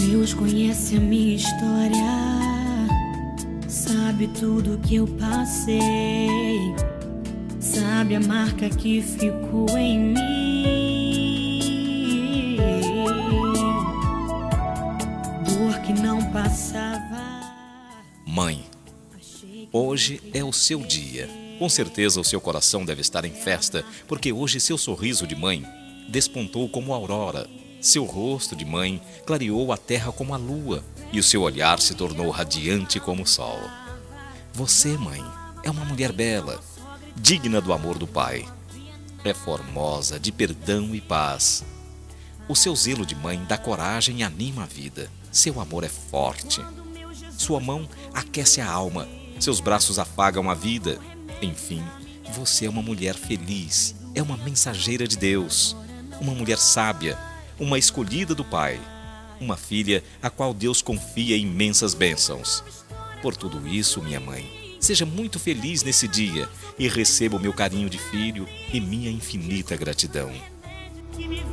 Deus conhece a minha história, sabe tudo que eu passei, sabe a marca que ficou em mim, dor que não passava. Mãe, hoje é o seu dia. Com certeza o seu coração deve estar em festa, porque hoje seu sorriso de mãe despontou como a aurora. Seu rosto de mãe clareou a terra como a lua, e o seu olhar se tornou radiante como o sol. Você, mãe, é uma mulher bela, digna do amor do pai. É formosa, de perdão e paz. O seu zelo de mãe dá coragem e anima a vida. Seu amor é forte. Sua mão aquece a alma, seus braços afagam a vida. Enfim, você é uma mulher feliz, é uma mensageira de Deus, uma mulher sábia, uma escolhida do Pai, uma filha a qual Deus confia imensas bênçãos. Por tudo isso, minha mãe, seja muito feliz nesse dia e receba o meu carinho de filho e minha infinita gratidão.